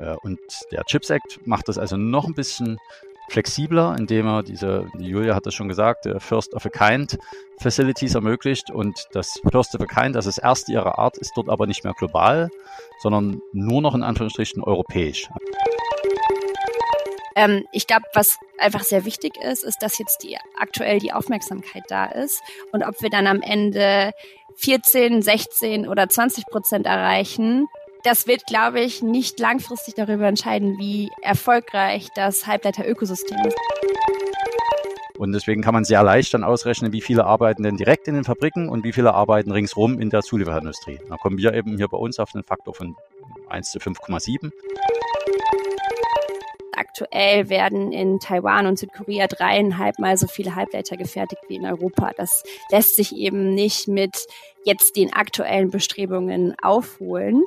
Und der CHIPS Act macht das also noch ein bisschen flexibler, indem er Julia hat das schon gesagt, First of a Kind Facilities ermöglicht. Und das First of a Kind, das ist das erste ihrer Art, ist dort aber nicht mehr global, sondern nur noch in Anführungsstrichen europäisch. Ich glaube, was einfach sehr wichtig ist, dass jetzt aktuell die Aufmerksamkeit da ist. Und ob wir dann am Ende 14, 16 oder 20% erreichen, das wird, glaube ich, nicht langfristig darüber entscheiden, wie erfolgreich das Halbleiter-Ökosystem ist. Und deswegen kann man sehr leicht dann ausrechnen, wie viele arbeiten denn direkt in den Fabriken und wie viele arbeiten ringsrum in der Zulieferindustrie. Da kommen wir eben hier bei uns auf einen Faktor von 1 zu 5,7. Aktuell werden in Taiwan und Südkorea 3,5 Mal so viele Halbleiter gefertigt wie in Europa. Das lässt sich eben nicht mit jetzt den aktuellen Bestrebungen aufholen.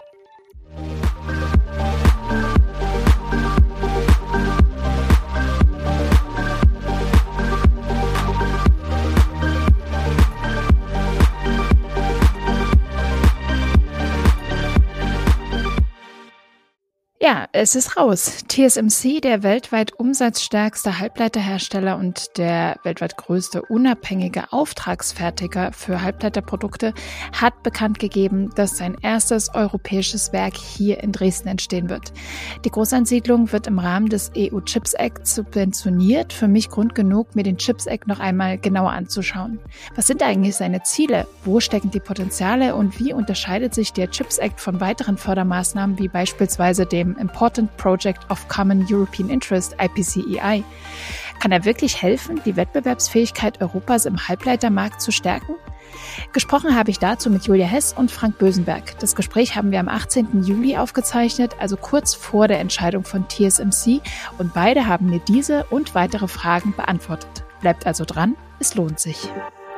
Ja, es ist raus. TSMC, der weltweit umsatzstärkste Halbleiterhersteller und der weltweit größte unabhängige Auftragsfertiger für Halbleiterprodukte, hat bekannt gegeben, dass sein erstes europäisches Werk hier in Dresden entstehen wird. Die Großansiedlung wird im Rahmen des EU-Chips Act subventioniert. Für mich Grund genug, mir den Chips Act noch einmal genauer anzuschauen. Was sind eigentlich seine Ziele? Wo stecken die Potenziale? Und wie unterscheidet sich der Chips Act von weiteren Fördermaßnahmen wie beispielsweise dem Important Project of Common European Interest, IPCEI. Kann er wirklich helfen, die Wettbewerbsfähigkeit Europas im Halbleitermarkt zu stärken? Gesprochen habe ich dazu mit Julia Hess und Frank Bösenberg. Das Gespräch haben wir am 18. Juli aufgezeichnet, also kurz vor der Entscheidung von TSMC. Und beide haben mir diese und weitere Fragen beantwortet. Bleibt also dran, es lohnt sich.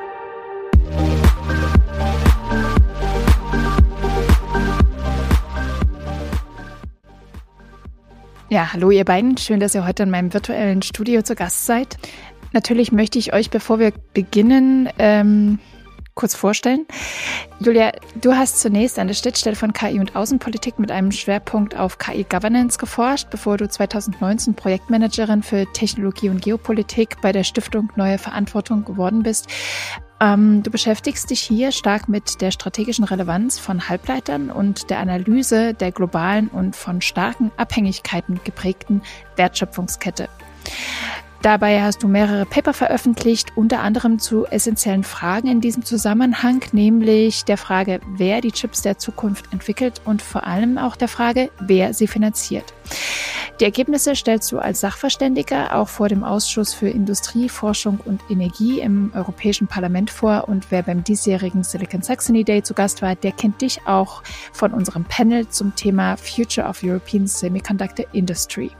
Ja, hallo ihr beiden. Schön, dass ihr heute in meinem virtuellen Studio zu Gast seid. Natürlich möchte ich euch, bevor wir beginnen, kurz vorstellen. Julia, du hast zunächst an der Schnittstelle von KI und Außenpolitik mit einem Schwerpunkt auf KI-Governance geforscht, bevor du 2019 Projektmanagerin für Technologie und Geopolitik bei der Stiftung Neue Verantwortung geworden bist. Du beschäftigst dich hier stark mit der strategischen Relevanz von Halbleitern und der Analyse der globalen und von starken Abhängigkeiten geprägten Wertschöpfungskette. Dabei hast du mehrere Paper veröffentlicht, unter anderem zu essentiellen Fragen in diesem Zusammenhang, nämlich der Frage, wer die Chips der Zukunft entwickelt und vor allem auch der Frage, wer sie finanziert. Die Ergebnisse stellst du als Sachverständiger auch vor dem Ausschuss für Industrie, Forschung und Energie im Europäischen Parlament vor. Und wer beim diesjährigen Silicon Saxony Day zu Gast war, der kennt dich auch von unserem Panel zum Thema Future of European Semiconductor Industry.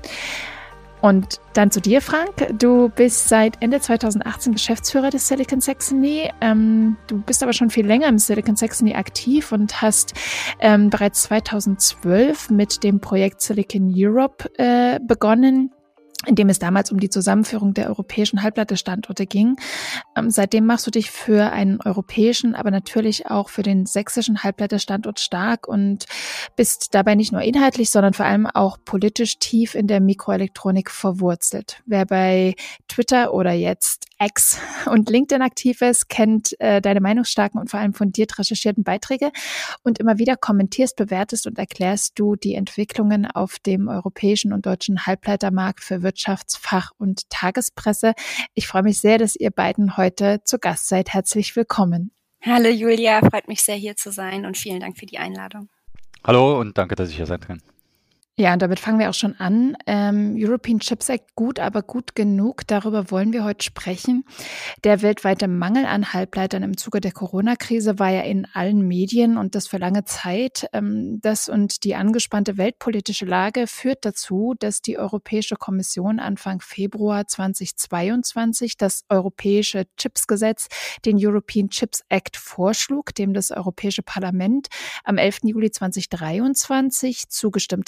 Und dann zu dir, Frank. Du bist seit Ende 2018 Geschäftsführer des Silicon Saxony. Du bist aber schon viel länger im Silicon Saxony aktiv und hast bereits 2012 mit dem Projekt Silicon Europe begonnen, in dem es damals um die Zusammenführung der europäischen Halbleiterstandorte ging. Seitdem machst du dich für einen europäischen, aber natürlich auch für den sächsischen Halbleiterstandort stark und bist dabei nicht nur inhaltlich, sondern vor allem auch politisch tief in der Mikroelektronik verwurzelt. Wer bei Twitter oder jetzt X und LinkedIn aktiv ist, kennt deine meinungsstarken und vor allem fundiert recherchierten Beiträge und immer wieder kommentierst, bewertest und erklärst du die Entwicklungen auf dem europäischen und deutschen Halbleitermarkt für Wirtschaftsfach- und Tagespresse. Ich freue mich sehr, dass ihr beiden heute zu Gast seid. Herzlich willkommen. Hallo Julia, freut mich sehr hier zu sein und vielen Dank für die Einladung. Hallo und danke, dass ich hier sein kann. Ja, und damit fangen wir auch schon an. European Chips Act, gut, aber gut genug. Darüber wollen wir heute sprechen. Der weltweite Mangel an Halbleitern im Zuge der Corona-Krise war ja in allen Medien und das für lange Zeit. Das und die angespannte weltpolitische Lage führt dazu, dass die Europäische Kommission Anfang Februar 2022 das Europäische Chips-Gesetz, den European Chips Act, vorschlug, dem das Europäische Parlament am 11. Juli 2023 zugestimmt hat.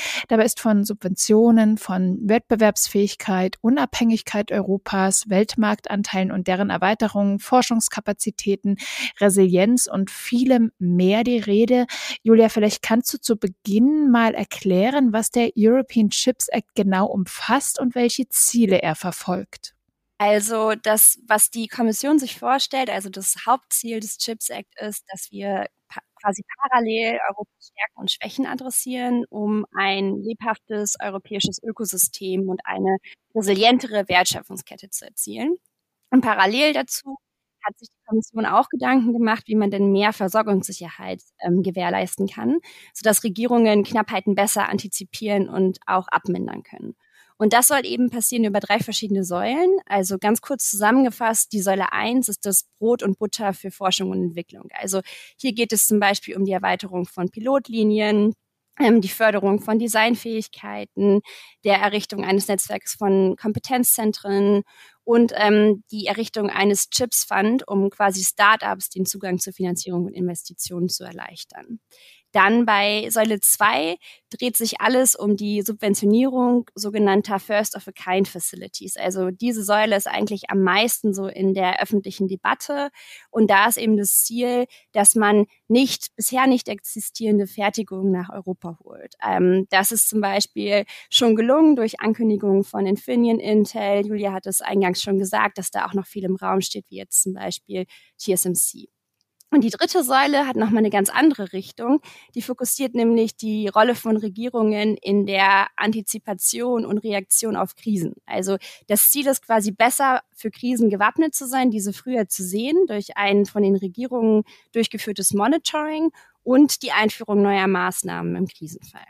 Dabei ist von Subventionen, von Wettbewerbsfähigkeit, Unabhängigkeit Europas, Weltmarktanteilen und deren Erweiterung, Forschungskapazitäten, Resilienz und vielem mehr die Rede. Julia, vielleicht kannst du zu Beginn mal erklären, was der European Chips Act genau umfasst und welche Ziele er verfolgt. Also das, was die Kommission sich vorstellt, also das Hauptziel des CHIPS Act ist, dass wir quasi parallel Europas Stärken und Schwächen adressieren, um ein lebhaftes europäisches Ökosystem und eine resilientere Wertschöpfungskette zu erzielen. Und parallel dazu hat sich die Kommission auch Gedanken gemacht, wie man denn mehr Versorgungssicherheit gewährleisten kann, sodass Regierungen Knappheiten besser antizipieren und auch abmindern können. Und das soll eben passieren über 3 verschiedene Säulen. Also ganz kurz zusammengefasst, die Säule 1 ist das Brot und Butter für Forschung und Entwicklung. Also hier geht es zum Beispiel um die Erweiterung von Pilotlinien, die Förderung von Designfähigkeiten, der Errichtung eines Netzwerks von Kompetenzzentren und die Errichtung eines Chips Fund, um quasi Startups den Zugang zur Finanzierung und Investitionen zu erleichtern. Dann bei Säule 2 dreht sich alles um die Subventionierung sogenannter First-of-a-Kind-Facilities. Also diese Säule ist eigentlich am meisten so in der öffentlichen Debatte. Und da ist eben das Ziel, dass man bisher nicht existierende Fertigungen nach Europa holt. Das ist zum Beispiel schon gelungen durch Ankündigungen von Infineon, Intel. Julia hat es eingangs schon gesagt, dass da auch noch viel im Raum steht, wie jetzt zum Beispiel TSMC. Und die dritte Säule hat nochmal eine ganz andere Richtung. Die fokussiert nämlich die Rolle von Regierungen in der Antizipation und Reaktion auf Krisen. Also das Ziel ist quasi besser für Krisen gewappnet zu sein, diese früher zu sehen durch ein von den Regierungen durchgeführtes Monitoring und die Einführung neuer Maßnahmen im Krisenfall.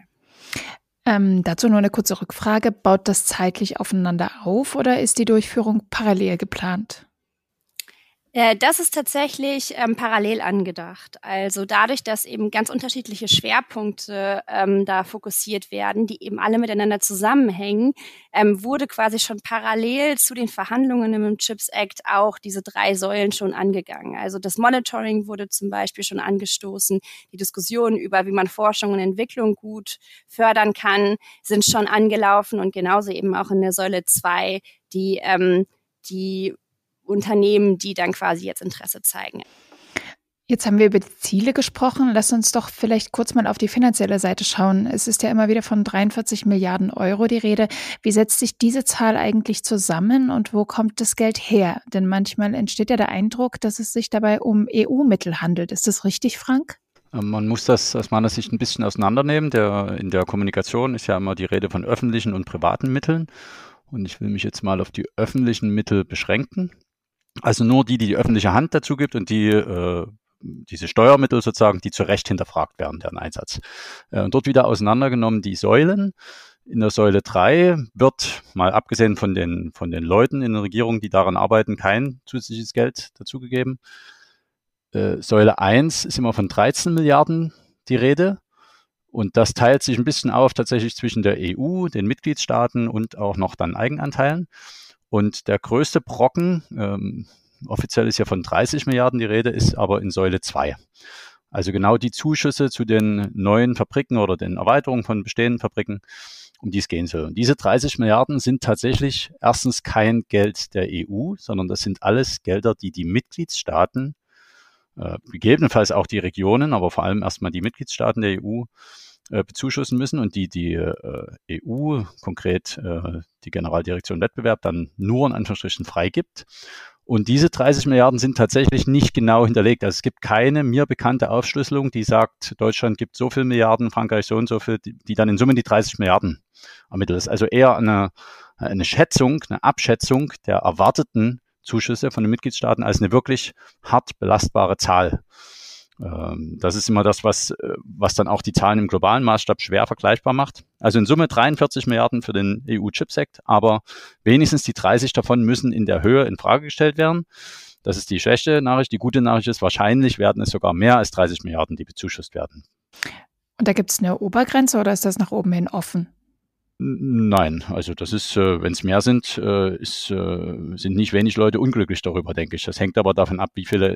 Dazu nur eine kurze Rückfrage. Baut das zeitlich aufeinander auf oder ist die Durchführung parallel geplant? Das ist tatsächlich parallel angedacht. Also dadurch, dass eben ganz unterschiedliche Schwerpunkte da fokussiert werden, die eben alle miteinander zusammenhängen, wurde quasi schon parallel zu den Verhandlungen im CHIPS Act auch diese 3 Säulen schon angegangen. Also das Monitoring wurde zum Beispiel schon angestoßen. Die Diskussionen über, wie man Forschung und Entwicklung gut fördern kann, sind schon angelaufen und genauso eben auch in der Säule 2 die Unternehmen, die dann quasi jetzt Interesse zeigen. Jetzt haben wir über die Ziele gesprochen. Lass uns doch vielleicht kurz mal auf die finanzielle Seite schauen. Es ist ja immer wieder von 43 Milliarden Euro die Rede. Wie setzt sich diese Zahl eigentlich zusammen und wo kommt das Geld her? Denn manchmal entsteht ja der Eindruck, dass es sich dabei um EU-Mittel handelt. Ist das richtig, Frank? Man muss das aus meiner Sicht ein bisschen auseinandernehmen. In der Kommunikation ist ja immer die Rede von öffentlichen und privaten Mitteln. Und ich will mich jetzt mal auf die öffentlichen Mittel beschränken. Also nur die öffentliche Hand dazu gibt und diese Steuermittel sozusagen, die zu Recht hinterfragt werden, deren Einsatz. Und dort wieder auseinandergenommen die Säulen. In der Säule 3 wird, mal abgesehen von den Leuten in der Regierung, die daran arbeiten, kein zusätzliches Geld dazugegeben. Säule 1 ist immer von 13 Milliarden die Rede. Und das teilt sich ein bisschen auf tatsächlich zwischen der EU, den Mitgliedstaaten und auch noch dann Eigenanteilen. Und der größte Brocken, offiziell ist ja von 30 Milliarden die Rede, ist aber in Säule 2. Also genau die Zuschüsse zu den neuen Fabriken oder den Erweiterungen von bestehenden Fabriken, um die es gehen soll. Und diese 30 Milliarden sind tatsächlich erstens kein Geld der EU, sondern das sind alles Gelder, die die Mitgliedstaaten, gegebenenfalls auch die Regionen, aber vor allem erstmal die Mitgliedstaaten der EU, bezuschussen müssen und die EU, konkret die Generaldirektion Wettbewerb, dann nur in Anführungsstrichen freigibt. Und diese 30 Milliarden sind tatsächlich nicht genau hinterlegt. Also es gibt keine mir bekannte Aufschlüsselung, die sagt, Deutschland gibt so viel Milliarden, Frankreich so und so viel, die dann in Summe die 30 Milliarden ermittelt. Das ist also eher eine Schätzung, eine Abschätzung der erwarteten Zuschüsse von den Mitgliedstaaten als eine wirklich hart belastbare Zahl. Das ist immer das, was dann auch die Zahlen im globalen Maßstab schwer vergleichbar macht. Also in Summe 43 Milliarden für den EU-Chips Act, aber wenigstens die 30 davon müssen in der Höhe in Frage gestellt werden. Das ist die schlechte Nachricht. Die gute Nachricht ist, wahrscheinlich werden es sogar mehr als 30 Milliarden, die bezuschusst werden. Und da gibt es eine Obergrenze oder ist das nach oben hin offen? Nein, also das ist, wenn es mehr sind, sind nicht wenig Leute unglücklich darüber, denke ich. Das hängt aber davon ab, wie viele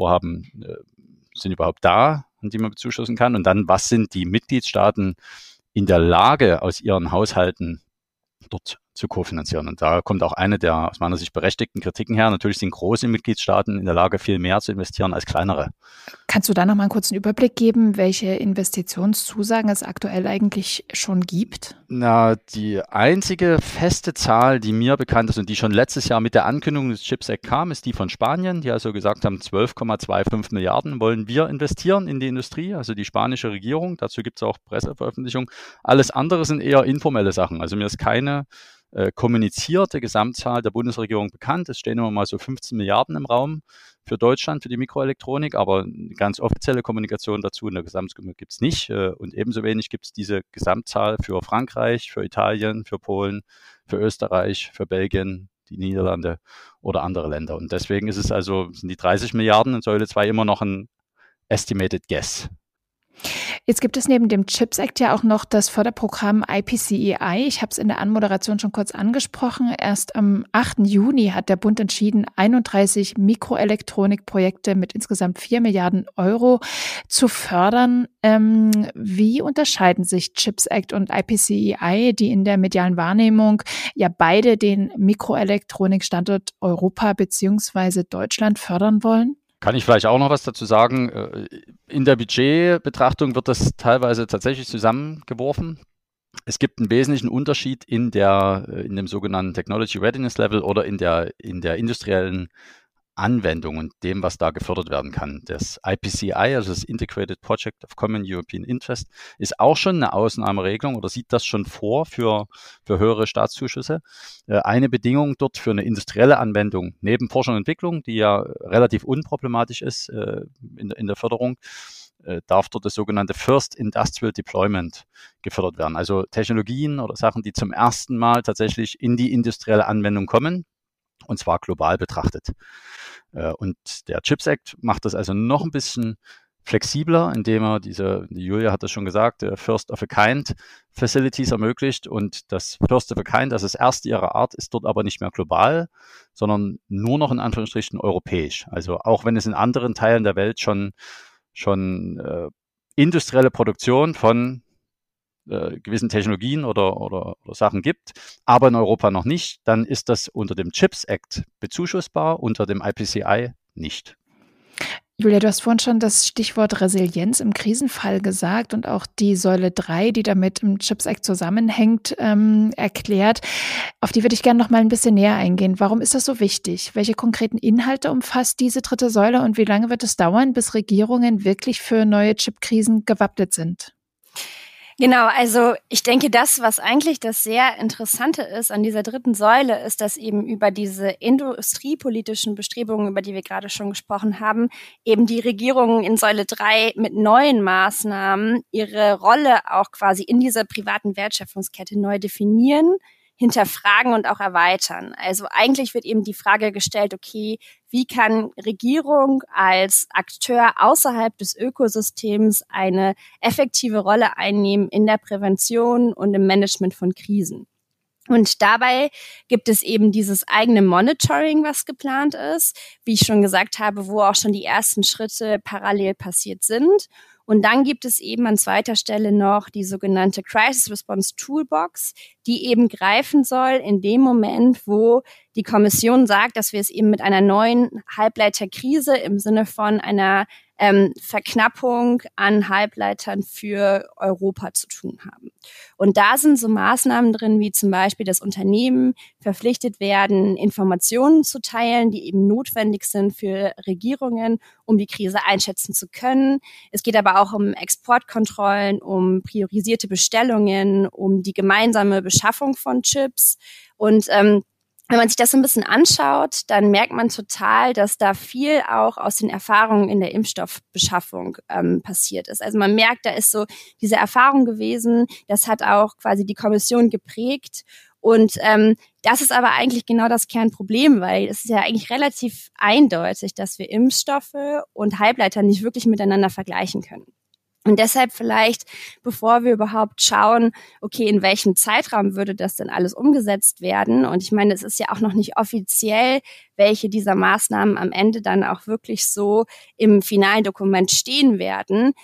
Investmentvorhaben sind überhaupt da, an die man bezuschussen kann. Und dann, was sind die Mitgliedstaaten in der Lage, aus ihren Haushalten dort zu kofinanzieren. Und da kommt auch eine der aus meiner Sicht berechtigten Kritiken her. Natürlich sind große Mitgliedstaaten in der Lage, viel mehr zu investieren als kleinere. Kannst du da noch mal einen kurzen Überblick geben, welche Investitionszusagen es aktuell eigentlich schon gibt? Na, die einzige feste Zahl, die mir bekannt ist und die schon letztes Jahr mit der Ankündigung des CHIPS Act kam, ist die von Spanien, die also gesagt haben, 12,25 Milliarden wollen wir investieren in die Industrie, also die spanische Regierung. Dazu gibt es auch Presseveröffentlichungen. Alles andere sind eher informelle Sachen. Also mir ist keine kommunizierte Gesamtzahl der Bundesregierung bekannt. Es stehen immer mal so 15 Milliarden im Raum für Deutschland, für die Mikroelektronik, aber eine ganz offizielle Kommunikation dazu in der Gesamtsumme gibt es nicht. Und ebenso wenig gibt es diese Gesamtzahl für Frankreich, für Italien, für Polen, für Österreich, für Belgien, die Niederlande oder andere Länder. Und deswegen sind die 30 Milliarden in Säule 2 immer noch ein estimated guess. Jetzt gibt es neben dem CHIPS Act ja auch noch das Förderprogramm IPCEI. Ich habe es in der Anmoderation schon kurz angesprochen. Erst am 8. Juni hat der Bund entschieden, 31 Mikroelektronikprojekte mit insgesamt 4 Milliarden Euro zu fördern. Wie unterscheiden sich CHIPS Act und IPCEI, die in der medialen Wahrnehmung ja beide den Mikroelektronikstandort Europa bzw. Deutschland fördern wollen? Kann ich vielleicht auch noch was dazu sagen? In der Budgetbetrachtung wird das teilweise tatsächlich zusammengeworfen. Es gibt einen wesentlichen Unterschied in dem sogenannten Technology Readiness Level oder in der industriellen Anwendung und dem, was da gefördert werden kann. Das IPCEI, also das Integrated Project of Common European Interest, ist auch schon eine Ausnahmeregelung oder sieht das schon vor für höhere Staatszuschüsse. Eine Bedingung dort für eine industrielle Anwendung neben Forschung und Entwicklung, die ja relativ unproblematisch ist in der Förderung, darf dort das sogenannte First Industrial Deployment gefördert werden. Also Technologien oder Sachen, die zum ersten Mal tatsächlich in die industrielle Anwendung kommen, und zwar global betrachtet. Und der CHIPS Act macht das also noch ein bisschen flexibler, indem er die Julia hat das schon gesagt, First of a Kind Facilities ermöglicht. Und das First of a Kind, das ist erste ihrer Art, ist dort aber nicht mehr global, sondern nur noch in Anführungsstrichen europäisch. Also auch wenn es in anderen Teilen der Welt schon industrielle Produktion von gewissen Technologien oder Sachen gibt, aber in Europa noch nicht, dann ist das unter dem CHIPS Act bezuschussbar, unter dem IPCEI nicht. Julia, du hast vorhin schon das Stichwort Resilienz im Krisenfall gesagt und auch die Säule 3, die damit im CHIPS Act zusammenhängt, erklärt. Auf die würde ich gerne noch mal ein bisschen näher eingehen. Warum ist das so wichtig? Welche konkreten Inhalte umfasst diese dritte Säule und wie lange wird es dauern, bis Regierungen wirklich für neue Chipkrisen gewappnet sind? Genau, also ich denke, das, was eigentlich das sehr Interessante ist an dieser dritten Säule, ist, dass eben über diese industriepolitischen Bestrebungen, über die wir gerade schon gesprochen haben, eben die Regierungen in Säule 3 mit neuen Maßnahmen ihre Rolle auch quasi in dieser privaten Wertschöpfungskette neu definieren, hinterfragen und auch erweitern. Also eigentlich wird eben die Frage gestellt, okay, wie kann Regierung als Akteur außerhalb des Ökosystems eine effektive Rolle einnehmen in der Prävention und im Management von Krisen? Und dabei gibt es eben dieses eigene Monitoring, was geplant ist, wie ich schon gesagt habe, wo auch schon die ersten Schritte parallel passiert sind. Und dann gibt es eben an zweiter Stelle noch die sogenannte Crisis Response Toolbox, die eben greifen soll in dem Moment, wo die Kommission sagt, dass wir es eben mit einer neuen Halbleiterkrise im Sinne von einer Verknappung an Halbleitern für Europa zu tun haben. Und da sind so Maßnahmen drin, wie zum Beispiel, dass Unternehmen verpflichtet werden, Informationen zu teilen, die eben notwendig sind für Regierungen, um die Krise einschätzen zu können. Es geht aber auch um Exportkontrollen, um priorisierte Bestellungen, um die gemeinsame Beschaffung von Chips. Und wenn man sich das so ein bisschen anschaut, dann merkt man total, dass da viel auch aus den Erfahrungen in der Impfstoffbeschaffung passiert ist. Also man merkt, da ist so diese Erfahrung gewesen, das hat auch quasi die Kommission geprägt. Und das ist aber eigentlich genau das Kernproblem, weil es ist ja eigentlich relativ eindeutig, dass wir Impfstoffe und Halbleiter nicht wirklich miteinander vergleichen können. Und deshalb vielleicht, bevor wir überhaupt schauen, okay, in welchem Zeitraum würde das denn alles umgesetzt werden? Und ich meine, es ist ja auch noch nicht offiziell, welche dieser Maßnahmen am Ende dann auch wirklich so im finalen Dokument stehen werden.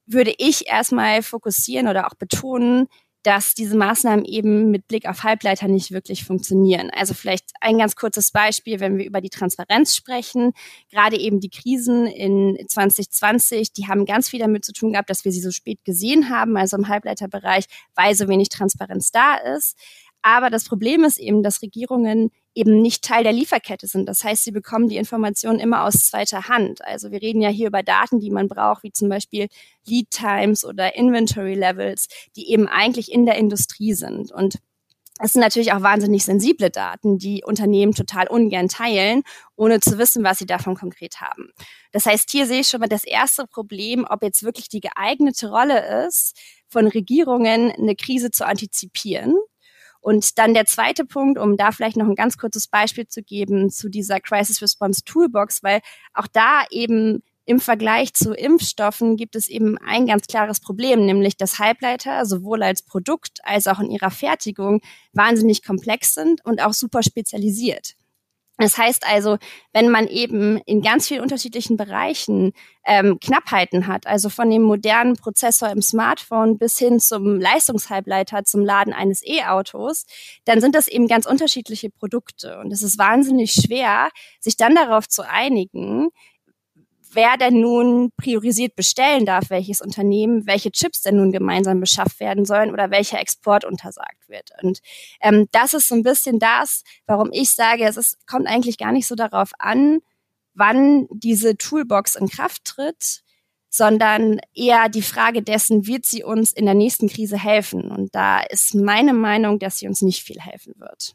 würde ich erstmal fokussieren oder auch betonen, dass diese Maßnahmen eben mit Blick auf Halbleiter nicht wirklich funktionieren. Also vielleicht ein ganz kurzes Beispiel, wenn wir über die Transparenz sprechen. Gerade eben die Krisen in 2020, die haben ganz viel damit zu tun gehabt, dass wir sie so spät gesehen haben, also im Halbleiterbereich, weil so wenig Transparenz da ist. Aber das Problem ist eben, dass Regierungen eben nicht Teil der Lieferkette sind. Das heißt, sie bekommen die Informationen immer aus zweiter Hand. Also wir reden ja hier über Daten, die man braucht, wie zum Beispiel Lead Times oder Inventory Levels, die eben eigentlich in der Industrie sind. Und es sind natürlich auch wahnsinnig sensible Daten, die Unternehmen total ungern teilen, ohne zu wissen, was sie davon konkret haben. Das heißt, hier sehe ich schon mal das erste Problem, ob jetzt wirklich die geeignete Rolle ist, von Regierungen eine Krise zu antizipieren. Und dann der zweite Punkt, um da vielleicht noch ein ganz kurzes Beispiel zu geben zu dieser Crisis Response Toolbox, weil auch da eben im Vergleich zu Impfstoffen gibt es eben ein ganz klares Problem, nämlich dass Halbleiter sowohl als Produkt als auch in ihrer Fertigung wahnsinnig komplex sind und auch super spezialisiert. Das heißt also, wenn man eben in ganz vielen unterschiedlichen Bereichen Knappheiten hat, also von dem modernen Prozessor im Smartphone bis hin zum Leistungshalbleiter zum Laden eines E-Autos, dann sind das eben ganz unterschiedliche Produkte. Und es ist wahnsinnig schwer, sich dann darauf zu einigen, wer denn nun priorisiert bestellen darf, welches Unternehmen, welche Chips denn nun gemeinsam beschafft werden sollen oder welcher Export untersagt wird. Und das ist so ein bisschen das, warum ich sage, kommt eigentlich gar nicht so darauf an, wann diese Toolbox in Kraft tritt, sondern eher die Frage dessen, wird sie uns in der nächsten Krise helfen? Und da ist meine Meinung, dass sie uns nicht viel helfen wird.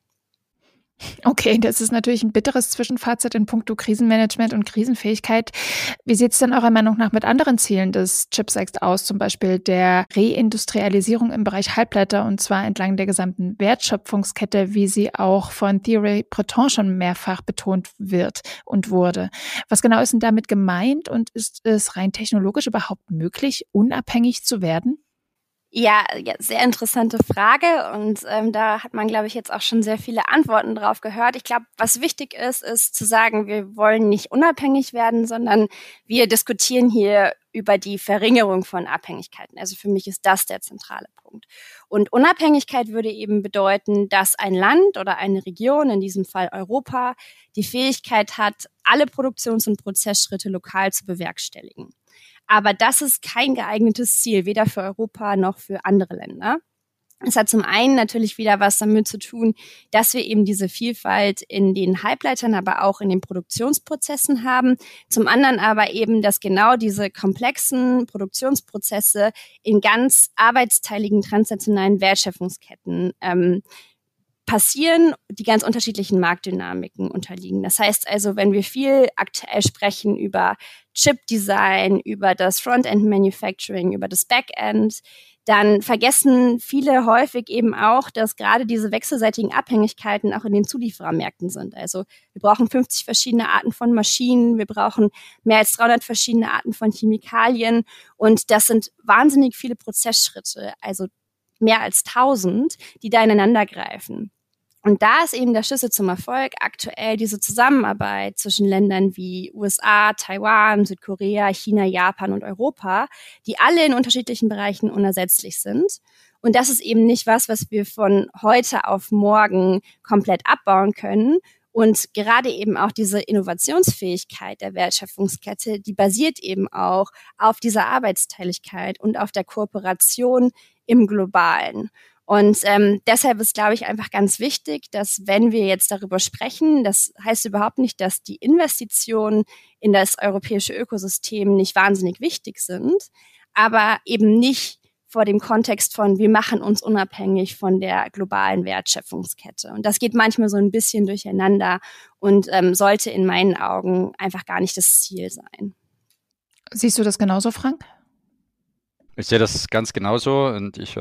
Okay, das ist natürlich ein bitteres Zwischenfazit in puncto Krisenmanagement und Krisenfähigkeit. Wie sieht es denn eurer Meinung nach mit anderen Zielen des CHIPS Act aus, zum Beispiel der Reindustrialisierung im Bereich Halbleiter und zwar entlang der gesamten Wertschöpfungskette, wie sie auch von Thierry Breton schon mehrfach betont wird und wurde? Was genau ist denn damit gemeint und ist es rein technologisch überhaupt möglich, unabhängig zu werden? Ja, sehr interessante Frage und da hat man, glaube ich, jetzt auch schon sehr viele Antworten drauf gehört. Ich glaube, was wichtig ist zu sagen, wir wollen nicht unabhängig werden, sondern wir diskutieren hier über die Verringerung von Abhängigkeiten. Also für mich ist das der zentrale Punkt. Und Unabhängigkeit würde eben bedeuten, dass ein Land oder eine Region, in diesem Fall Europa, die Fähigkeit hat, alle Produktions- und Prozessschritte lokal zu bewerkstelligen. Aber das ist kein geeignetes Ziel, weder für Europa noch für andere Länder. Es hat zum einen natürlich wieder was damit zu tun, dass wir eben diese Vielfalt in den Halbleitern, aber auch in den Produktionsprozessen haben. Zum anderen aber eben, dass genau diese komplexen Produktionsprozesse in ganz arbeitsteiligen transnationalen Wertschöpfungsketten passieren, die ganz unterschiedlichen Marktdynamiken unterliegen. Das heißt also, wenn wir viel aktuell sprechen über Chip-Design, über das Frontend-Manufacturing, über das Backend, dann vergessen viele häufig eben auch, dass gerade diese wechselseitigen Abhängigkeiten auch in den Zulieferermärkten sind. Also wir brauchen 50 verschiedene Arten von Maschinen, wir brauchen mehr als 300 verschiedene Arten von Chemikalien und das sind wahnsinnig viele Prozessschritte, also mehr als 1000, die da ineinander greifen. Und da ist eben der Schlüssel zum Erfolg aktuell diese Zusammenarbeit zwischen Ländern wie USA, Taiwan, Südkorea, China, Japan und Europa, die alle in unterschiedlichen Bereichen unersetzlich sind. Und das ist eben nicht was wir von heute auf morgen komplett abbauen können. Und gerade eben auch diese Innovationsfähigkeit der Wertschöpfungskette, die basiert eben auch auf dieser Arbeitsteiligkeit und auf der Kooperation im Globalen. Und deshalb ist, glaube ich, einfach ganz wichtig, dass wenn wir jetzt darüber sprechen, das heißt überhaupt nicht, dass die Investitionen in das europäische Ökosystem nicht wahnsinnig wichtig sind, aber eben nicht vor dem Kontext von, wir machen uns unabhängig von der globalen Wertschöpfungskette. Und das geht manchmal so ein bisschen durcheinander und sollte in meinen Augen einfach gar nicht das Ziel sein. Siehst du das genauso, Frank? Ich sehe das ganz genauso und ich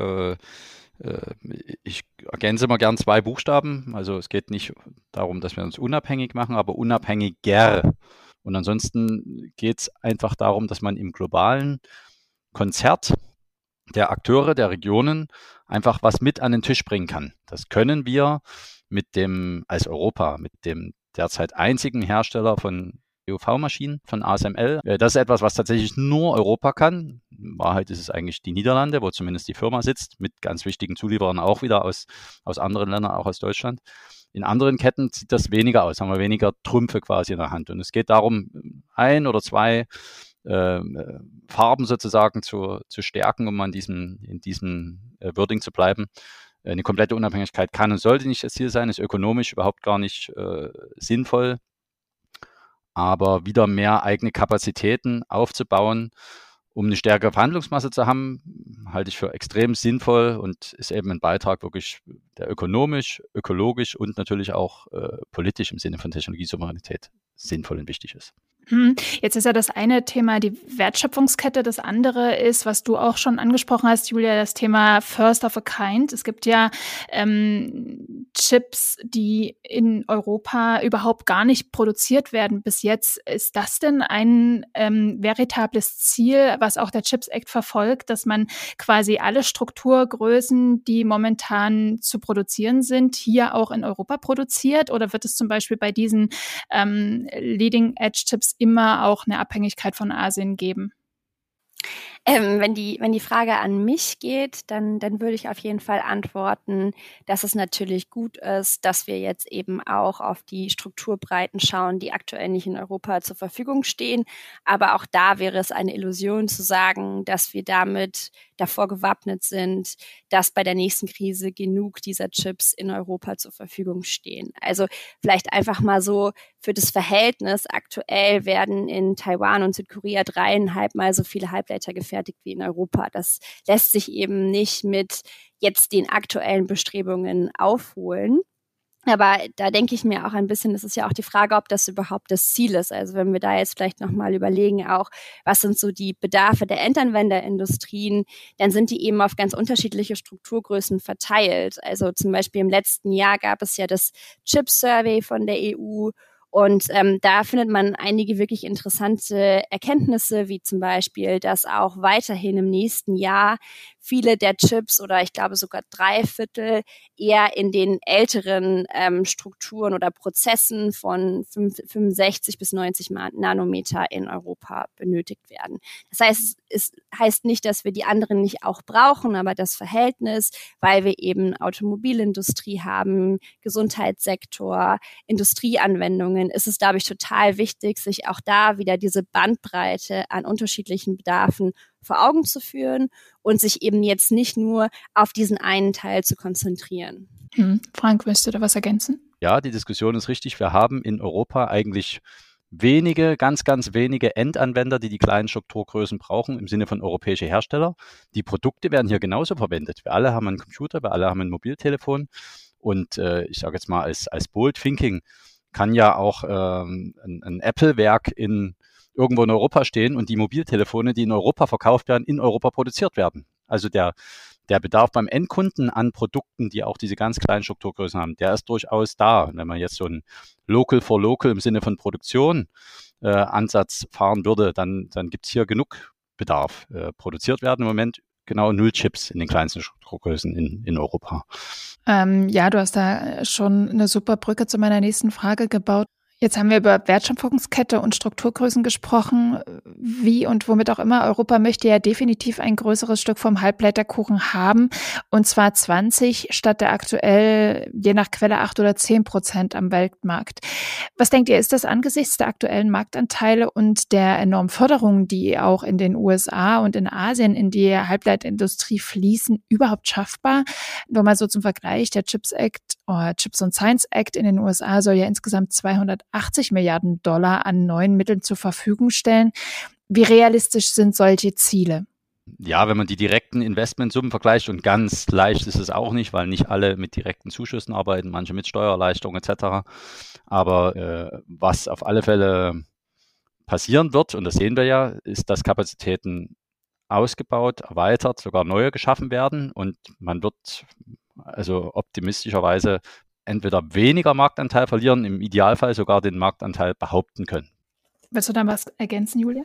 ergänze immer gern 2 Buchstaben. Also es geht nicht darum, dass wir uns unabhängig machen, aber unabhängiger. Und ansonsten geht es einfach darum, dass man im globalen Konzert der Akteure, der Regionen einfach was mit an den Tisch bringen kann. Das können wir als Europa, mit dem derzeit einzigen Hersteller von EUV-Maschinen von ASML. Das ist etwas, was tatsächlich nur Europa kann. In Wahrheit ist es eigentlich die Niederlande, wo zumindest die Firma sitzt, mit ganz wichtigen Zulieferern auch wieder aus anderen Ländern, auch aus Deutschland. In anderen Ketten sieht das weniger aus, haben wir weniger Trümpfe quasi in der Hand. Und es geht darum, 1 oder 2 Farben sozusagen zu stärken, um in diesem Wording zu bleiben. Eine komplette Unabhängigkeit kann und sollte nicht das Ziel sein, ist ökonomisch überhaupt gar nicht sinnvoll. Aber wieder mehr eigene Kapazitäten aufzubauen, um eine stärkere Verhandlungsmasse zu haben, halte ich für extrem sinnvoll und ist eben ein Beitrag wirklich, der ökonomisch, ökologisch und natürlich auch politisch im Sinne von Technologiesouveränität sinnvoll und wichtig ist. Jetzt ist ja das eine Thema die Wertschöpfungskette, das andere ist, was du auch schon angesprochen hast, Julia, das Thema First of a Kind. Es gibt ja Chips, die in Europa überhaupt gar nicht produziert werden bis jetzt. Ist das denn ein veritables Ziel, was auch der Chips Act verfolgt, dass man quasi alle Strukturgrößen, die momentan zu produzieren sind, hier auch in Europa produziert? Oder wird es zum Beispiel bei diesen Leading-Edge-Chips immer auch eine Abhängigkeit von Asien geben? Wenn die Frage an mich geht, dann würde ich auf jeden Fall antworten, dass es natürlich gut ist, dass wir jetzt eben auch auf die Strukturbreiten schauen, die aktuell nicht in Europa zur Verfügung stehen. Aber auch da wäre es eine Illusion zu sagen, dass wir damit davor gewappnet sind, dass bei der nächsten Krise genug dieser Chips in Europa zur Verfügung stehen. Also vielleicht einfach mal so für das Verhältnis. Aktuell werden in Taiwan und Südkorea 3,5 Mal so viele Halbleiter gefertigt wie in Europa. Das lässt sich eben nicht mit jetzt den aktuellen Bestrebungen aufholen. Aber da denke ich mir auch ein bisschen, das ist ja auch die Frage, ob das überhaupt das Ziel ist. Also wenn wir da jetzt vielleicht nochmal überlegen auch, was sind so die Bedarfe der Endanwenderindustrien, dann sind die eben auf ganz unterschiedliche Strukturgrößen verteilt. Also zum Beispiel im letzten Jahr gab es ja das Chip-Survey von der EU. Und da findet man einige wirklich interessante Erkenntnisse, wie zum Beispiel, dass auch weiterhin im nächsten Jahr viele der Chips oder ich glaube sogar 3/4 eher in den älteren Strukturen oder Prozessen von 65 bis 90 Nanometer in Europa benötigt werden. Das heißt, es heißt nicht, dass wir die anderen nicht auch brauchen, aber das Verhältnis, weil wir eben Automobilindustrie haben, Gesundheitssektor, Industrieanwendungen, ist es, glaube ich, total wichtig, sich auch da wieder diese Bandbreite an unterschiedlichen Bedarfen vor Augen zu führen und sich eben jetzt nicht nur auf diesen einen Teil zu konzentrieren. Frank, willst du da was ergänzen? Ja, die Diskussion ist richtig. Wir haben in Europa eigentlich ganz, ganz wenige Endanwender, die kleinen Strukturgrößen brauchen, im Sinne von europäische Hersteller. Die Produkte werden hier genauso verwendet. Wir alle haben einen Computer, wir alle haben ein Mobiltelefon und ich sage jetzt mal als Bold Thinking kann ja auch ein Apple-Werk irgendwo in Europa stehen und die Mobiltelefone, die in Europa verkauft werden, in Europa produziert werden. Also der Bedarf beim Endkunden an Produkten, die auch diese ganz kleinen Strukturgrößen haben, der ist durchaus da. Wenn man jetzt so ein Local for Local im Sinne von Produktion Ansatz fahren würde, dann gibt es hier genug Bedarf. Produziert werden im Moment genau 0 Chips in den kleinsten Strukturgrößen in Europa. Ja, du hast da schon eine super Brücke zu meiner nächsten Frage gebaut. Jetzt haben wir über Wertschöpfungskette und Strukturgrößen gesprochen. Wie und womit auch immer, Europa möchte ja definitiv ein größeres Stück vom Halbleiterkuchen haben. Und zwar 20 statt der aktuell je nach Quelle 8 oder 10% am Weltmarkt. Was denkt ihr, ist das angesichts der aktuellen Marktanteile und der enormen Förderungen, die auch in den USA und in Asien in die Halbleiterindustrie fließen, überhaupt schaffbar? Nur mal so zum Vergleich, der Chips and Science Act in den USA soll ja insgesamt 280 Milliarden Dollar an neuen Mitteln zur Verfügung stellen. Wie realistisch sind solche Ziele? Ja, wenn man die direkten Investmentsummen vergleicht, und ganz leicht ist es auch nicht, weil nicht alle mit direkten Zuschüssen arbeiten, manche mit Steuererleichterungen etc. Aber was auf alle Fälle passieren wird, und das sehen wir ja, ist, dass Kapazitäten ausgebaut, erweitert, sogar neue geschaffen werden und man wird also optimistischerweise entweder weniger Marktanteil verlieren, im Idealfall sogar den Marktanteil behaupten können. Willst du da was ergänzen, Julia?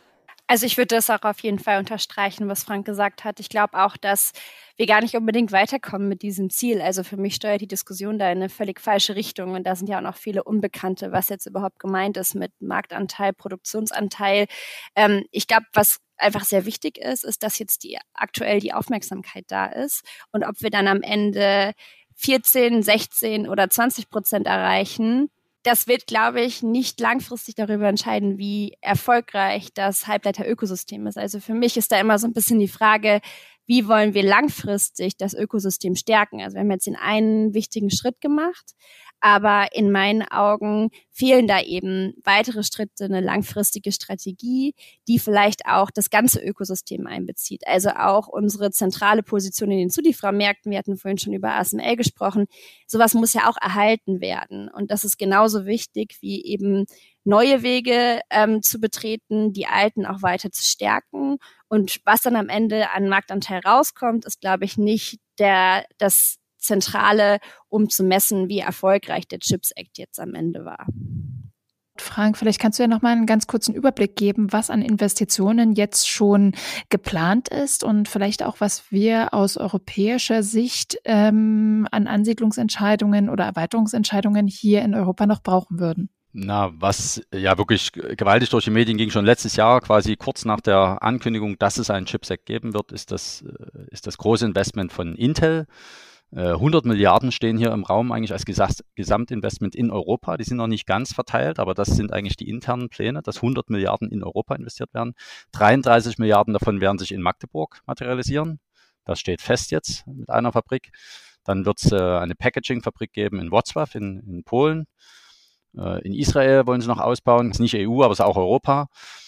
Also ich würde das auch auf jeden Fall unterstreichen, was Frank gesagt hat. Ich glaube auch, dass wir gar nicht unbedingt weiterkommen mit diesem Ziel. Also für mich steuert die Diskussion da in eine völlig falsche Richtung. Und da sind ja auch noch viele Unbekannte, was jetzt überhaupt gemeint ist mit Marktanteil, Produktionsanteil. Ich glaube, was einfach sehr wichtig ist, ist, dass jetzt aktuell die Aufmerksamkeit da ist. Und ob wir dann am Ende 14, 16 oder 20% erreichen, das wird, glaube ich, nicht langfristig darüber entscheiden, wie erfolgreich das Halbleiterökosystem ist. Also für mich ist da immer so ein bisschen die Frage, wie wollen wir langfristig das Ökosystem stärken? Also wir haben jetzt den einen wichtigen Schritt gemacht, aber in meinen Augen fehlen da eben weitere Schritte, eine langfristige Strategie, die vielleicht auch das ganze Ökosystem einbezieht. Also auch unsere zentrale Position in den Zulieferermärkten. Wir hatten vorhin schon über ASML gesprochen. Sowas muss ja auch erhalten werden. Und das ist genauso wichtig wie eben neue Wege zu betreten, die alten auch weiter zu stärken. Und was dann am Ende an Marktanteil rauskommt, ist, glaube ich, nicht das Zentrale, um zu messen, wie erfolgreich der CHIPS Act jetzt am Ende war. Frank, vielleicht kannst du ja noch mal einen ganz kurzen Überblick geben, was an Investitionen jetzt schon geplant ist und vielleicht auch, was wir aus europäischer Sicht an Ansiedlungsentscheidungen oder Erweiterungsentscheidungen hier in Europa noch brauchen würden. Na, was ja wirklich gewaltig durch die Medien ging, schon letztes Jahr, quasi kurz nach der Ankündigung, dass es einen CHIPS Act geben wird, ist das große Investment von Intel. 100 Milliarden stehen hier im Raum eigentlich als Gesamtinvestment in Europa. Die sind noch nicht ganz verteilt, aber das sind eigentlich die internen Pläne, dass 100 Milliarden in Europa investiert werden. 33 Milliarden davon werden sich in Magdeburg materialisieren. Das steht fest jetzt mit einer Fabrik. Dann wird es eine Packaging-Fabrik geben in Wrocław in Polen. In Israel wollen sie noch ausbauen. Das ist nicht EU, aber es ist auch Europa.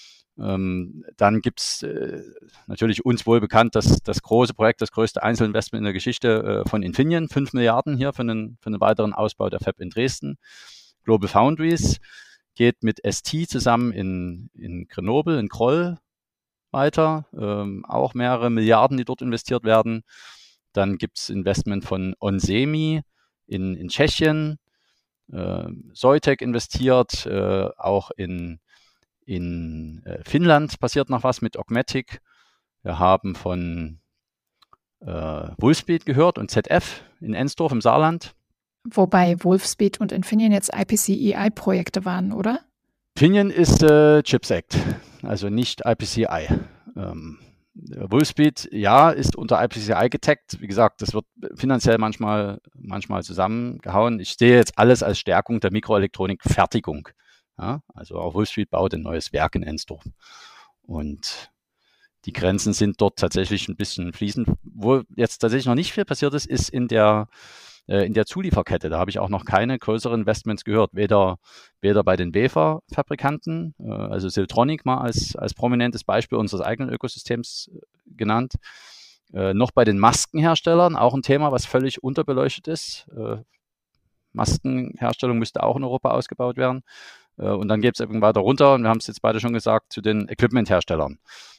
Dann gibt es natürlich uns wohl bekannt, dass das große Projekt, das größte Einzelinvestment in der Geschichte von Infineon, 5 Milliarden hier für einen weiteren Ausbau der Fab in Dresden. Global Foundries geht mit ST zusammen in Grenoble, in Kroll weiter. Auch mehrere Milliarden, die dort investiert werden. Dann gibt es Investment von Onsemi in Tschechien. Soitec investiert, auch in Finnland passiert noch was mit Augmatic. Wir haben von Wolfspeed gehört und ZF in Ensdorf im Saarland. Wobei Wolfspeed und Infineon jetzt IPCEI-Projekte waren, oder? Infineon ist CHIPS Act, also nicht IPCEI. Wolfspeed, ja, ist unter IPCEI getaggt. Wie gesagt, das wird finanziell manchmal zusammengehauen. Ich sehe jetzt alles als Stärkung der Mikroelektronikfertigung. Ja, also auch Wolfspeed baut ein neues Werk in Ensdorf. Und die Grenzen sind dort tatsächlich ein bisschen fließend. Wo jetzt tatsächlich noch nicht viel passiert ist, ist in der Zulieferkette. Da habe ich auch noch keine größeren Investments gehört. Weder bei den Wafer-Fabrikanten, also Siltronic mal als prominentes Beispiel unseres eigenen Ökosystems genannt, noch bei den Maskenherstellern, auch ein Thema, was völlig unterbeleuchtet ist. Maskenherstellung müsste auch in Europa ausgebaut werden. Und dann geht es eben weiter runter, und wir haben es jetzt beide schon gesagt, zu den Equipment-Herstellern,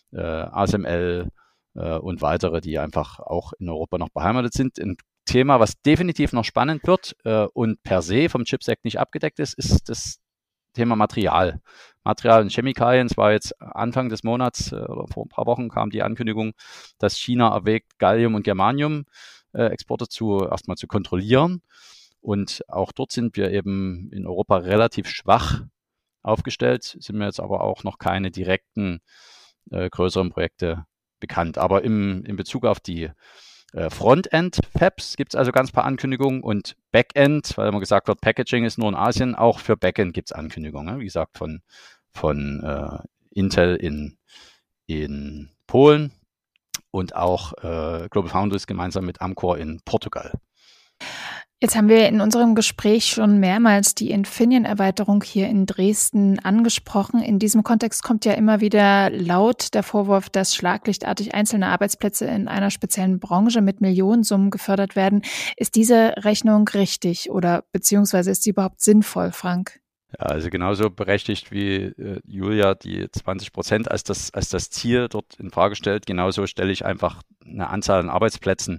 ASML und weitere, die einfach auch in Europa noch beheimatet sind. Ein Thema, was definitiv noch spannend wird und per se vom CHIPS Act nicht abgedeckt ist das Thema Material. Material und Chemikalien. Es war jetzt Anfang des Monats oder vor ein paar Wochen kam die Ankündigung, dass China erwägt, Gallium- und Germanium-Exporte erstmal zu kontrollieren. Und auch dort sind wir eben in Europa relativ schwach aufgestellt, sind mir jetzt aber auch noch keine direkten größeren Projekte bekannt. Aber in Bezug auf die Frontend-Fabs gibt es also ganz paar Ankündigungen, und Backend, weil immer gesagt wird, Packaging ist nur in Asien, auch für Backend gibt es Ankündigungen. Wie gesagt, von Intel in Polen und auch Global Foundries gemeinsam mit Amcor in Portugal. Jetzt haben wir in unserem Gespräch schon mehrmals die Infineon-Erweiterung hier in Dresden angesprochen. In diesem Kontext kommt ja immer wieder laut der Vorwurf, dass schlaglichtartig einzelne Arbeitsplätze in einer speziellen Branche mit Millionensummen gefördert werden. Ist diese Rechnung richtig oder beziehungsweise ist sie überhaupt sinnvoll, Frank? Ja, also genauso berechtigt wie Julia die 20% als das Ziel dort in Frage stellt, genauso stelle ich einfach eine Anzahl an Arbeitsplätzen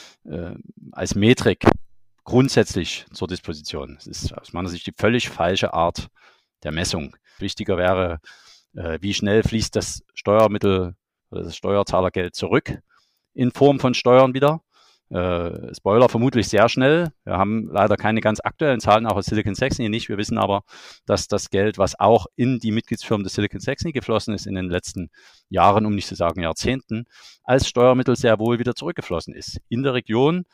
als Metrik grundsätzlich zur Disposition. Es ist aus meiner Sicht die völlig falsche Art der Messung. Wichtiger wäre Wie schnell fließt das Steuermittel oder das Steuerzahlergeld zurück in Form von Steuern wieder? Spoiler, vermutlich sehr schnell. Wir haben leider keine ganz aktuellen Zahlen, auch aus Silicon Saxony nicht. Wir wissen aber, dass das Geld, was auch in die Mitgliedsfirmen des Silicon Saxony geflossen ist in den letzten Jahren, um nicht zu sagen Jahrzehnten, als Steuermittel sehr wohl wieder zurückgeflossen ist. In der Region.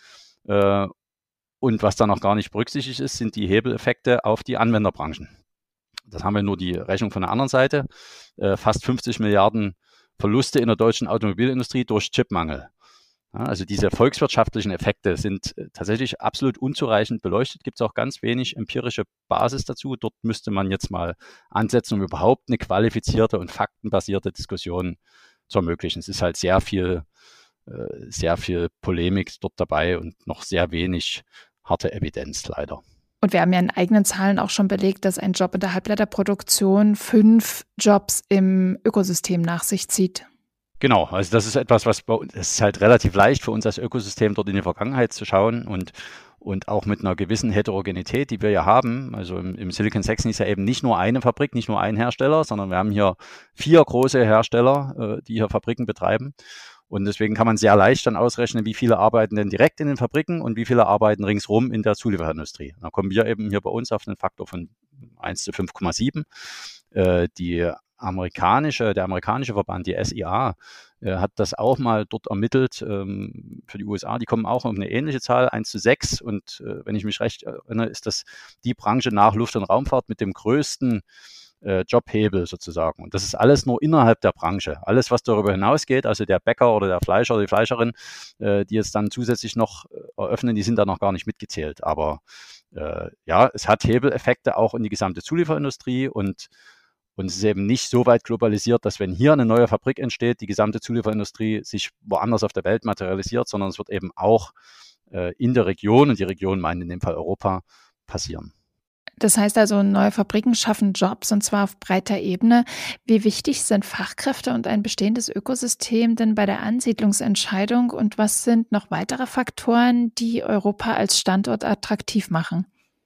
Und was da noch gar nicht berücksichtigt ist, sind die Hebeleffekte auf die Anwenderbranchen. Das haben wir nur die Rechnung von der anderen Seite. Fast 50 Milliarden Verluste in der deutschen Automobilindustrie durch Chipmangel. Ja, also diese volkswirtschaftlichen Effekte sind tatsächlich absolut unzureichend beleuchtet. Gibt es auch ganz wenig empirische Basis dazu. Dort müsste man jetzt mal ansetzen, um überhaupt eine qualifizierte und faktenbasierte Diskussion zu ermöglichen. Es ist halt sehr viel Polemik dort dabei und noch sehr wenig harte Evidenz leider. Und wir haben ja in eigenen Zahlen auch schon belegt, dass ein Job in der Halbleiterproduktion 5 Jobs im Ökosystem nach sich zieht. Genau, also das ist etwas, es ist halt relativ leicht für uns als Ökosystem dort in die Vergangenheit zu schauen und auch mit einer gewissen Heterogenität, die wir ja haben. Also im Silicon Saxony ist ja eben nicht nur eine Fabrik, nicht nur ein Hersteller, sondern wir haben hier 4 große Hersteller, die hier Fabriken betreiben. Und deswegen kann man sehr leicht dann ausrechnen, wie viele arbeiten denn direkt in den Fabriken und wie viele arbeiten ringsrum in der Zulieferindustrie. Da kommen wir eben hier bei uns auf einen Faktor von 1 zu 5,7. Der amerikanische Verband, die SIA, hat das auch mal dort ermittelt für die USA. Die kommen auch auf eine ähnliche Zahl, 1 zu 6. Und wenn ich mich recht erinnere, ist das die Branche nach Luft- und Raumfahrt mit dem größten Jobhebel sozusagen. Und das ist alles nur innerhalb der Branche. Alles, was darüber hinausgeht, also der Bäcker oder der Fleischer oder die Fleischerin, die jetzt dann zusätzlich noch eröffnen, die sind da noch gar nicht mitgezählt. Aber es hat Hebeleffekte auch in die gesamte Zulieferindustrie und es ist eben nicht so weit globalisiert, dass wenn hier eine neue Fabrik entsteht, die gesamte Zulieferindustrie sich woanders auf der Welt materialisiert, sondern es wird eben auch in der Region, und die Region meint in dem Fall Europa, passieren. Das heißt also, neue Fabriken schaffen Jobs und zwar auf breiter Ebene. Wie wichtig sind Fachkräfte und ein bestehendes Ökosystem denn bei der Ansiedlungsentscheidung und was sind noch weitere Faktoren, die Europa als Standort attraktiv machen?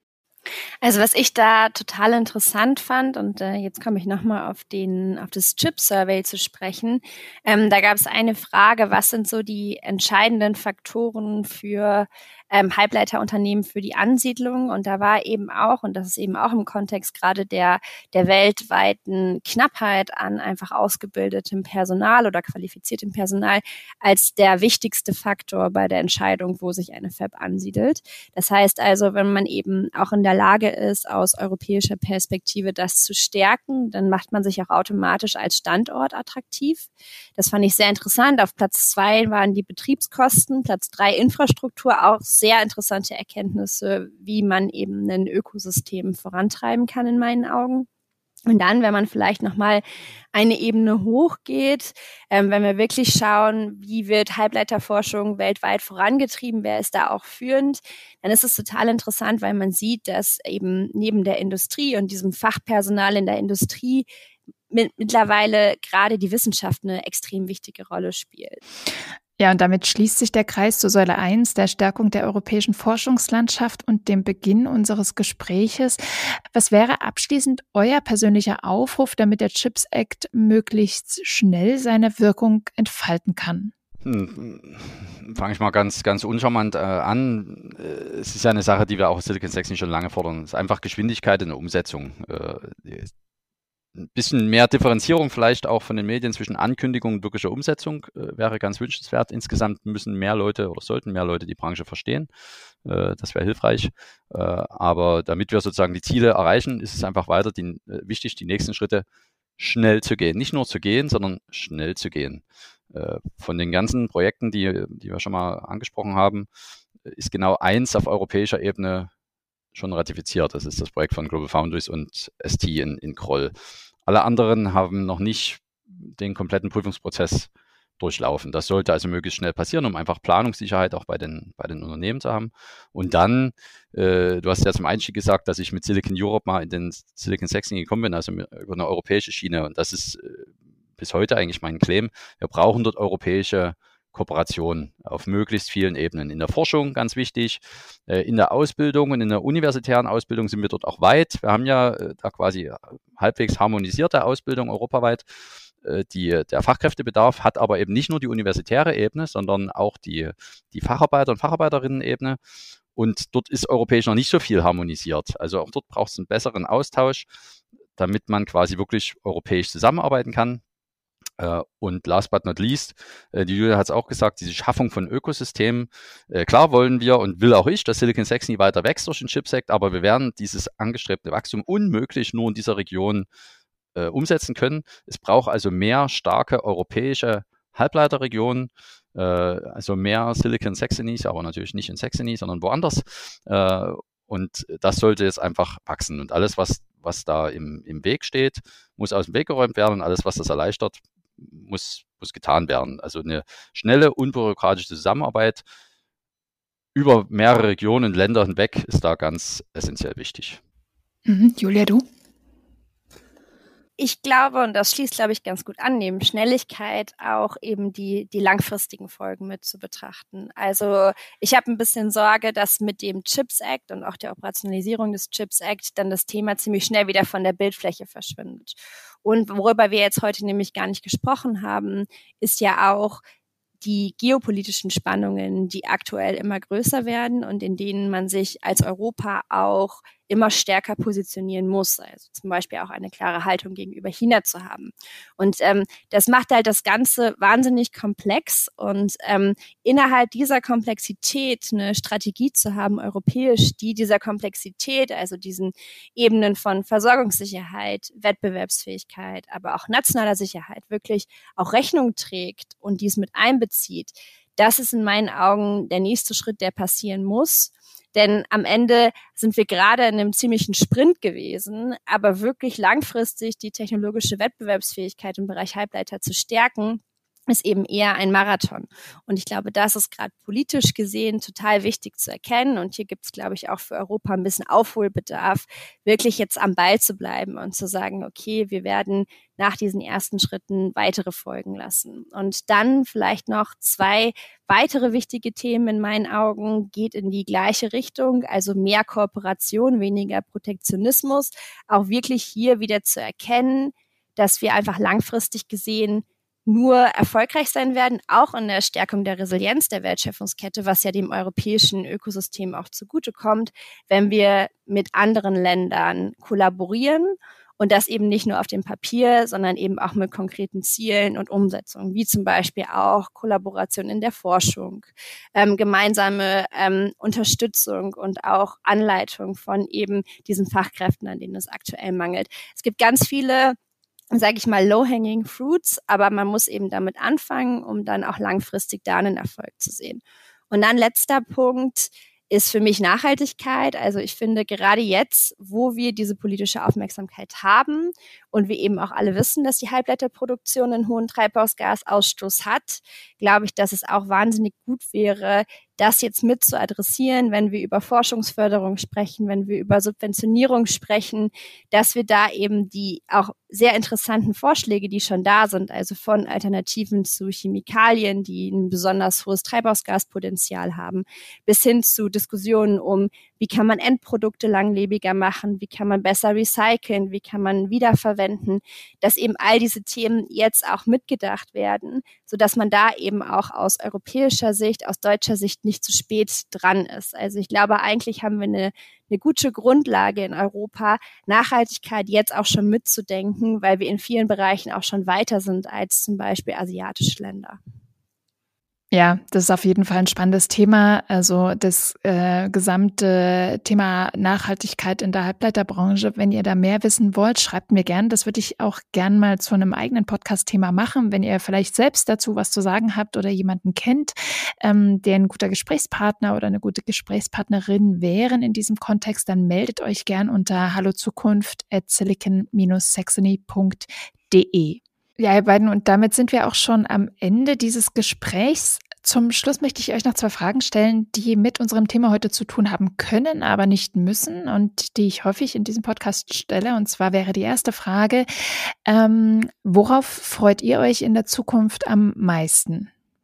Also was ich da total interessant fand, und jetzt komme ich nochmal auf das Chip-Survey zu sprechen, da gab es eine Frage, was sind so die entscheidenden Faktoren für Halbleiterunternehmen für die Ansiedlung? Und da war eben auch, und das ist eben auch im Kontext gerade der weltweiten Knappheit an einfach ausgebildetem Personal oder qualifiziertem Personal, als der wichtigste Faktor bei der Entscheidung, wo sich eine Fab ansiedelt. Das heißt also, wenn man eben auch in der Lage ist, aus europäischer Perspektive das zu stärken, dann macht man sich auch automatisch als Standort attraktiv. Das fand ich sehr interessant. Auf Platz 2 waren die Betriebskosten, Platz 3 Infrastruktur, auch sehr interessante Erkenntnisse, wie man eben ein Ökosystem vorantreiben kann in meinen Augen. Und dann, wenn man vielleicht nochmal eine Ebene hochgeht, wenn wir wirklich schauen, wie wird Halbleiterforschung weltweit vorangetrieben, wer ist da auch führend, dann ist es total interessant, weil man sieht, dass eben neben der Industrie und diesem Fachpersonal in der Industrie mittlerweile gerade die Wissenschaft eine extrem wichtige Rolle spielt. Ja, und damit schließt sich der Kreis zur Säule 1, der Stärkung der europäischen Forschungslandschaft und dem Beginn unseres Gespräches. Was wäre abschließend euer persönlicher Aufruf, damit der CHIPS Act möglichst schnell seine Wirkung entfalten kann? Fange ich mal ganz uncharmant an. Es ist ja eine Sache, die wir auch aus Silicon Saxony schon lange fordern. Es ist einfach Geschwindigkeit in der Umsetzung. Ein bisschen mehr Differenzierung vielleicht auch von den Medien zwischen Ankündigung und wirklicher Umsetzung wäre ganz wünschenswert. Insgesamt müssen mehr Leute oder sollten mehr Leute die Branche verstehen. Das wäre hilfreich. Aber damit wir sozusagen die Ziele erreichen, ist es einfach weiter wichtig, die nächsten Schritte schnell zu gehen. Nicht nur zu gehen, sondern schnell zu gehen. Von den ganzen Projekten, die wir schon mal angesprochen haben, ist genau eins auf europäischer Ebene schon ratifiziert. Das ist das Projekt von GlobalFoundries und ST in Kroll. Alle anderen haben noch nicht den kompletten Prüfungsprozess durchlaufen. Das sollte also möglichst schnell passieren, um einfach Planungssicherheit auch bei den Unternehmen zu haben. Und dann, du hast ja zum Einstieg gesagt, dass ich mit Silicon Europe mal in den Silicon Saxony gekommen bin, also über eine europäische Schiene. Und das ist bis heute eigentlich mein Claim. Wir brauchen dort europäische Kooperation auf möglichst vielen Ebenen. In der Forschung ganz wichtig, in der Ausbildung und in der universitären Ausbildung sind wir dort auch weit. Wir haben ja da quasi halbwegs harmonisierte Ausbildung europaweit. Der Fachkräftebedarf hat aber eben nicht nur die universitäre Ebene, sondern auch die Facharbeiter- und Facharbeiterinnen-Ebene. Und dort ist europäisch noch nicht so viel harmonisiert. Also auch dort braucht es einen besseren Austausch, damit man quasi wirklich europäisch zusammenarbeiten kann. Und last but not least, die Julia hat es auch gesagt, diese Schaffung von Ökosystemen. Klar wollen wir und will auch ich, dass Silicon Saxony weiter wächst durch den CHIPS Act, aber wir werden dieses angestrebte Wachstum unmöglich nur in dieser Region umsetzen können. Es braucht also mehr starke europäische Halbleiterregionen, also mehr Silicon Saxonys, aber natürlich nicht in Saxony, sondern woanders. Und das sollte jetzt einfach wachsen. Und alles, was da im Weg steht, muss aus dem Weg geräumt werden. Und alles, was das erleichtert, muss getan werden. Also eine schnelle, unbürokratische Zusammenarbeit über mehrere Regionen und Länder hinweg ist da ganz essentiell wichtig. Julia, du? Ich glaube, und das schließt, glaube ich, ganz gut an, neben Schnelligkeit auch eben die langfristigen Folgen mit zu betrachten. Also ich habe ein bisschen Sorge, dass mit dem CHIPS Act und auch der Operationalisierung des CHIPS Act dann das Thema ziemlich schnell wieder von der Bildfläche verschwindet. Und worüber wir jetzt heute nämlich gar nicht gesprochen haben, ist ja auch die geopolitischen Spannungen, die aktuell immer größer werden und in denen man sich als Europa auch immer stärker positionieren muss, also zum Beispiel auch eine klare Haltung gegenüber China zu haben. Und das macht halt das Ganze wahnsinnig komplex und innerhalb dieser Komplexität eine Strategie zu haben, europäisch, die dieser Komplexität, also diesen Ebenen von Versorgungssicherheit, Wettbewerbsfähigkeit, aber auch nationaler Sicherheit wirklich auch Rechnung trägt und dies mit einbezieht, das ist in meinen Augen der nächste Schritt, der passieren muss. Denn am Ende sind wir gerade in einem ziemlichen Sprint gewesen, aber wirklich langfristig die technologische Wettbewerbsfähigkeit im Bereich Halbleiter zu stärken, ist eben eher ein Marathon. Und ich glaube, das ist gerade politisch gesehen total wichtig zu erkennen. Und hier gibt es, glaube ich, auch für Europa ein bisschen Aufholbedarf, wirklich jetzt am Ball zu bleiben und zu sagen, okay, wir werden nach diesen ersten Schritten weitere folgen lassen. Und dann vielleicht noch 2 weitere wichtige Themen in meinen Augen, geht in die gleiche Richtung, also mehr Kooperation, weniger Protektionismus, auch wirklich hier wieder zu erkennen, dass wir einfach langfristig gesehen nur erfolgreich sein werden, auch in der Stärkung der Resilienz der Wertschöpfungskette, was ja dem europäischen Ökosystem auch zugutekommt, wenn wir mit anderen Ländern kollaborieren und das eben nicht nur auf dem Papier, sondern eben auch mit konkreten Zielen und Umsetzungen, wie zum Beispiel auch Kollaboration in der Forschung, gemeinsame Unterstützung und auch Anleitung von eben diesen Fachkräften, an denen es aktuell mangelt. Es gibt ganz viele, sage ich mal, low-hanging fruits, aber man muss eben damit anfangen, um dann auch langfristig da einen Erfolg zu sehen. Und dann letzter Punkt ist für mich Nachhaltigkeit. Also ich finde, gerade jetzt, wo wir diese politische Aufmerksamkeit haben und wir eben auch alle wissen, dass die Halbleiterproduktion einen hohen Treibhausgasausstoß hat, glaube ich, dass es auch wahnsinnig gut wäre, das jetzt mit zu adressieren, wenn wir über Forschungsförderung sprechen, wenn wir über Subventionierung sprechen, dass wir da eben die auch sehr interessanten Vorschläge, die schon da sind, also von Alternativen zu Chemikalien, die ein besonders hohes Treibhausgaspotenzial haben, bis hin zu Diskussionen um, wie kann man Endprodukte langlebiger machen, wie kann man besser recyceln, wie kann man wiederverwenden, dass eben all diese Themen jetzt auch mitgedacht werden, sodass man da eben auch aus europäischer Sicht, aus deutscher Sicht nicht zu spät dran ist. Also ich glaube, eigentlich haben wir eine gute Grundlage in Europa, Nachhaltigkeit jetzt auch schon mitzudenken, weil wir in vielen Bereichen auch schon weiter sind als zum Beispiel asiatische Länder. Ja, das ist auf jeden Fall ein spannendes Thema. Also das gesamte Thema Nachhaltigkeit in der Halbleiterbranche. Wenn ihr da mehr wissen wollt, schreibt mir gern. Das würde ich auch gern mal zu einem eigenen Podcast-Thema machen. Wenn ihr vielleicht selbst dazu was zu sagen habt oder jemanden kennt, der ein guter Gesprächspartner oder eine gute Gesprächspartnerin wären in diesem Kontext, dann meldet euch gern unter hallozukunft@silicon-saxony.de. Ja, ihr beiden, und damit sind wir auch schon am Ende dieses Gesprächs. Zum Schluss möchte ich euch noch 2 Fragen stellen, die mit unserem Thema heute zu tun haben können, aber nicht müssen und die ich häufig in diesem Podcast stelle. Und zwar wäre die erste Frage, worauf freut ihr euch in der Zukunft am meisten?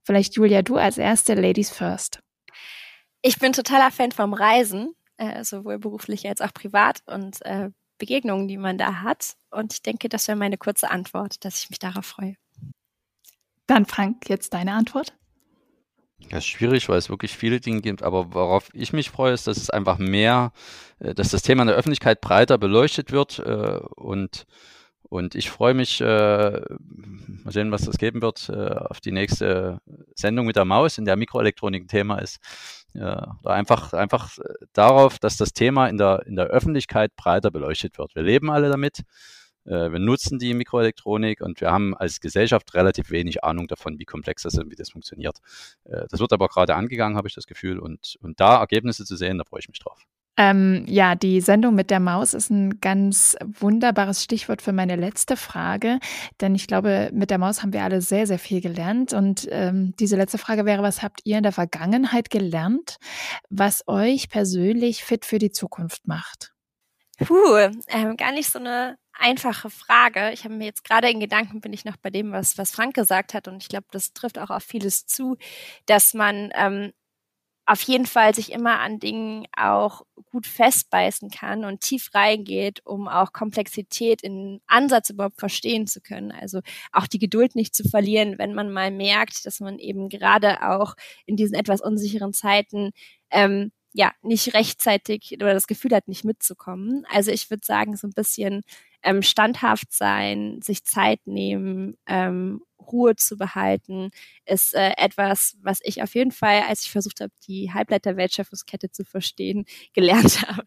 Vielleicht Julia, du als erste Ladies first. Ich bin totaler Fan vom Reisen, sowohl beruflich als auch privat und Begegnungen, die man da hat. Und ich denke, das wäre meine kurze Antwort, dass ich mich darauf freue. Dann Frank, jetzt deine Antwort. Ja, ist schwierig, weil es wirklich viele Dinge gibt, aber worauf ich mich freue, ist, dass es einfach dass das Thema in der Öffentlichkeit breiter beleuchtet wird und ich freue mich, mal sehen, was das geben wird, auf die nächste Sendung mit der Maus, in der Mikroelektronik ein Thema ist. Einfach darauf, dass das Thema in der Öffentlichkeit breiter beleuchtet wird. Wir leben alle damit. Wir nutzen die Mikroelektronik und wir haben als Gesellschaft relativ wenig Ahnung davon, wie komplex das ist und wie das funktioniert. Das wird aber gerade angegangen, habe ich das Gefühl. Und da Ergebnisse zu sehen, da freue ich mich drauf. Ja, die Sendung mit der Maus ist ein ganz wunderbares Stichwort für meine letzte Frage, denn ich glaube, mit der Maus haben wir alle sehr, sehr viel gelernt und diese letzte Frage wäre, was habt ihr in der Vergangenheit gelernt, was euch persönlich fit für die Zukunft macht? Gar nicht so eine einfache Frage. Ich habe mir jetzt gerade in Gedanken, bin ich noch bei dem, was Frank gesagt hat und ich glaube, das trifft auch auf vieles zu, dass man auf jeden Fall sich immer an Dingen auch gut festbeißen kann und tief reingeht, um auch Komplexität in Ansatz überhaupt verstehen zu können. Also auch die Geduld nicht zu verlieren, wenn man mal merkt, dass man eben gerade auch in diesen etwas unsicheren Zeiten nicht rechtzeitig oder das Gefühl hat, nicht mitzukommen. Also ich würde sagen, so ein bisschen standhaft sein, sich Zeit nehmen, Ruhe zu behalten, ist etwas, was ich auf jeden Fall, als ich versucht habe, die Halbleiter-Wertschöpfungskette zu verstehen, gelernt habe.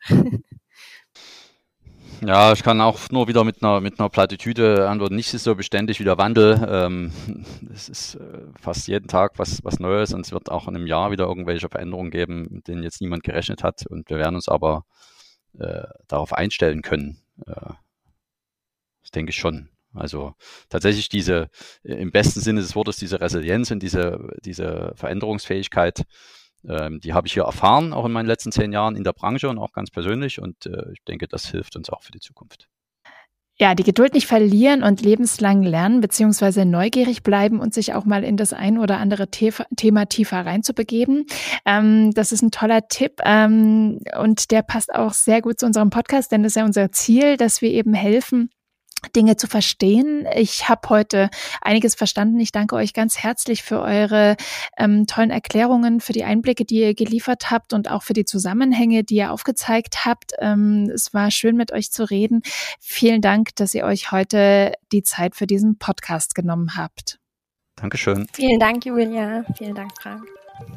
Ja, ich kann auch nur wieder mit einer Plattitüde antworten. Nichts ist so beständig wie der Wandel. Es ist fast jeden Tag was Neues und es wird auch in einem Jahr wieder irgendwelche Veränderungen geben, mit denen jetzt niemand gerechnet hat. Und wir werden uns aber darauf einstellen können. Das denke ich schon. Also tatsächlich im besten Sinne des Wortes, diese Resilienz und diese Veränderungsfähigkeit, die habe ich hier erfahren, auch in meinen letzten 10 Jahren in der Branche und auch ganz persönlich. Und ich denke, das hilft uns auch für die Zukunft. Ja, die Geduld nicht verlieren und lebenslang lernen beziehungsweise neugierig bleiben und sich auch mal in das ein oder andere Thema tiefer reinzubegeben. Das ist ein toller Tipp und der passt auch sehr gut zu unserem Podcast, denn das ist ja unser Ziel, dass wir eben helfen, Dinge zu verstehen. Ich habe heute einiges verstanden. Ich danke euch ganz herzlich für eure tollen Erklärungen, für die Einblicke, die ihr geliefert habt und auch für die Zusammenhänge, die ihr aufgezeigt habt. Es war schön, mit euch zu reden. Vielen Dank, dass ihr euch heute die Zeit für diesen Podcast genommen habt. Dankeschön. Vielen Dank, Julia. Vielen Dank, Frank.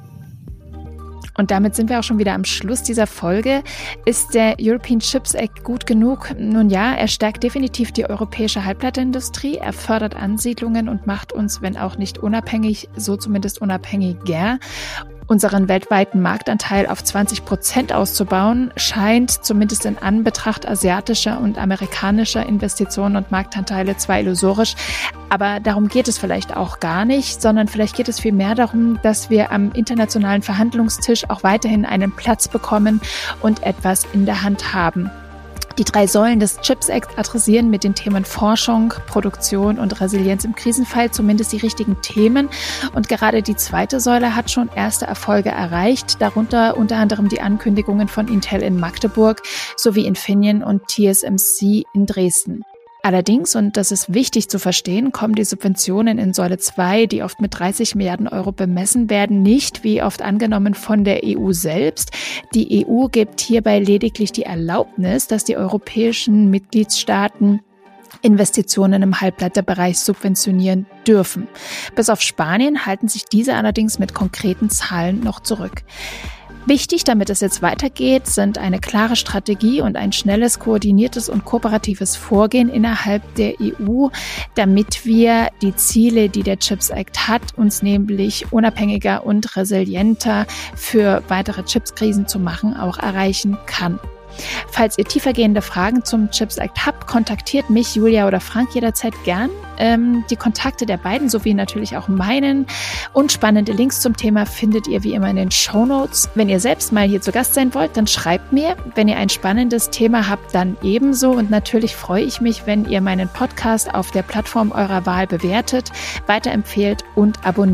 Und damit sind wir auch schon wieder am Schluss dieser Folge. Ist der European Chips Act gut genug? Nun ja, er stärkt definitiv die europäische Halbleiterindustrie, er fördert Ansiedlungen und macht uns, wenn auch nicht unabhängig, so zumindest unabhängiger. Unseren weltweiten Marktanteil auf 20% auszubauen, scheint zumindest in Anbetracht asiatischer und amerikanischer Investitionen und Marktanteile zwar illusorisch, aber darum geht es vielleicht auch gar nicht, sondern vielleicht geht es vielmehr darum, dass wir am internationalen Verhandlungstisch auch weiterhin einen Platz bekommen und etwas in der Hand haben. Die 3 Säulen des Chips Act adressieren mit den Themen Forschung, Produktion und Resilienz im Krisenfall zumindest die richtigen Themen. Und gerade die 2. Säule hat schon erste Erfolge erreicht, darunter unter anderem die Ankündigungen von Intel in Magdeburg sowie Infineon und TSMC in Dresden. Allerdings, und das ist wichtig zu verstehen, kommen die Subventionen in Säule 2, die oft mit 30 Milliarden Euro bemessen werden, nicht, wie oft angenommen, von der EU selbst. Die EU gibt hierbei lediglich die Erlaubnis, dass die europäischen Mitgliedstaaten Investitionen im Halbleiterbereich subventionieren dürfen. Bis auf Spanien halten sich diese allerdings mit konkreten Zahlen noch zurück. Wichtig, damit es jetzt weitergeht, sind eine klare Strategie und ein schnelles, koordiniertes und kooperatives Vorgehen innerhalb der EU, damit wir die Ziele, die der Chips Act hat, uns nämlich unabhängiger und resilienter für weitere Chipskrisen zu machen, auch erreichen kann. Falls ihr tiefergehende Fragen zum Chips Act habt, kontaktiert mich, Julia oder Frank jederzeit gern. Die Kontakte der beiden sowie natürlich auch meinen und spannende Links zum Thema findet ihr wie immer in den Shownotes. Wenn ihr selbst mal hier zu Gast sein wollt, dann schreibt mir. Wenn ihr ein spannendes Thema habt, dann ebenso. Und natürlich freue ich mich, wenn ihr meinen Podcast auf der Plattform eurer Wahl bewertet, weiterempfehlt und abonniert.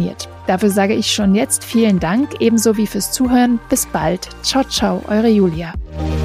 Dafür sage ich schon jetzt vielen Dank, ebenso wie fürs Zuhören. Bis bald. Ciao, ciao, eure Julia.